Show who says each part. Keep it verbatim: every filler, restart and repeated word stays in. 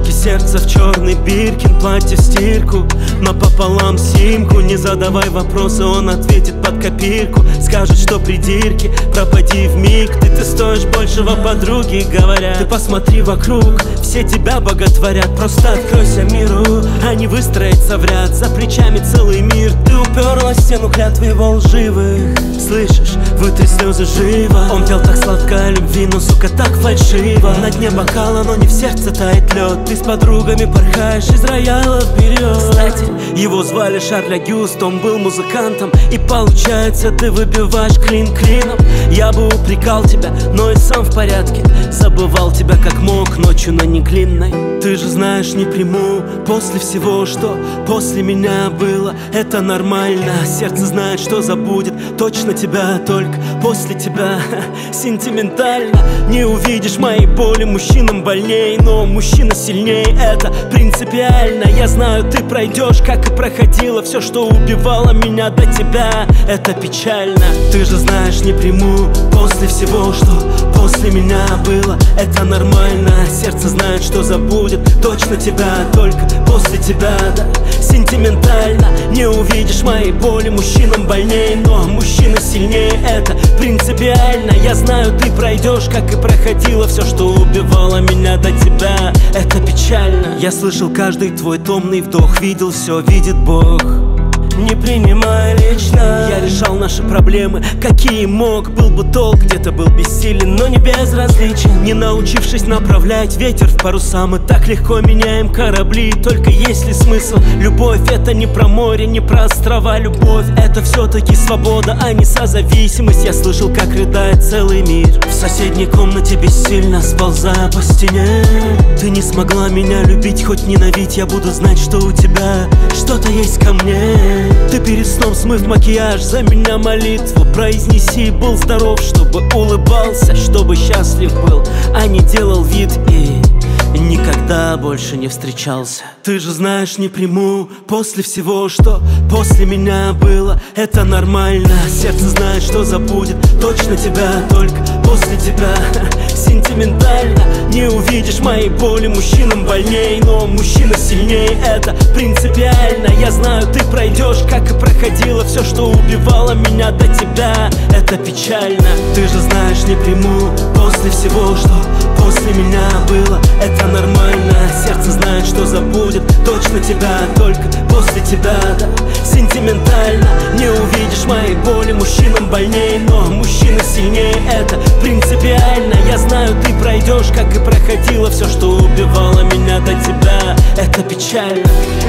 Speaker 1: футболке сердце в черный биркин, платье в стирку, напополам симку. Не задавай вопросы, он ответит под копирку. Скажет, что придирки, пропади вмиг. Ты, ты стоишь большего, подруги говорят. Ты посмотри вокруг, все тебя боготворят. Просто откройся миру, а не выстроиться в ряд. За плечами целый мир, ты уперлась в стену клятвы его лживых. Слышишь, вытри слезы живо. Он пел так сладко о любви, но, сука, так фальшиво. На дне бокала, но не в сердце тает лед. Ты с подругами порхаешь из рояла вперед. Кстати, его звали Шарль Агюст, он был музыкантом. И получается, ты выбиваешь клин клином. Я бы упрекал тебя, но и сам в порядке. Забывал тебя как мог ночью на неглинной. Ты же знаешь, не приму после всего, что после меня было. Это нормально, сердце знает, что забудет точно тебя, только после тебя. Сентиментально не увидишь моей боли, мужчинам больней, но мужчина сильнее, это принципиально. Я знаю, ты пройдешь, как и проходила все, что убивало меня до тебя. Это печально. Ты же знаешь, не приму после всего, что после меня было. Это нормально, сердце знает, что забудет точно тебя, только после тебя, да. Сентиментально не увидишь моей боли, мужчинам больней, но мужчина сильнее, это принципиально. Я знаю, ты пройдешь, как и проходила все, что убивало меня до тебя. Это печально. Я слышал каждый твой томный вдох, видел все, видит Бог. Не принимай лично. Я решал наши проблемы, какие мог. Был бы толк, где-то был бессилен, но не безразличен. Не научившись направлять ветер в паруса, мы так легко меняем корабли. Только есть ли смысл? Любовь — это не про море, не про острова. Любовь — это все-таки свобода, а не созависимость. Я слышал, как рыдает целый мир в соседней комнате, бессильно сползая по стене. Ты не смогла меня любить, хоть ненавидь. Я буду знать, что у тебя что-то есть ко мне. Ты перед сном, смыв макияж, за меня молитву произнеси. Был здоров, чтобы улыбался, чтобы счастлив был, а не делал вид и никогда больше не встречался. Ты же знаешь, не приму после всего, что после меня было. Это нормально, сердце знает, что забудет точно тебя, только после тебя. Сентиментально не увидишь моей боли, мужчинам больней, но мужчина сильнее, это принципиально. Я знаю, ты пройдешь, как и проходила все, что убивало меня до тебя. Это печально. Ты же знаешь, не приму после всего, что после меня было. Это нормально, сердце знает, что забудет точно тебя, только после тебя, да. Сентиментально не увидишь моей боли, мужчинам больней, но мужчина сильнее, это принципиально. Я знаю, ты пройдешь, как и проходила все, что убивало меня до тебя. Это печально.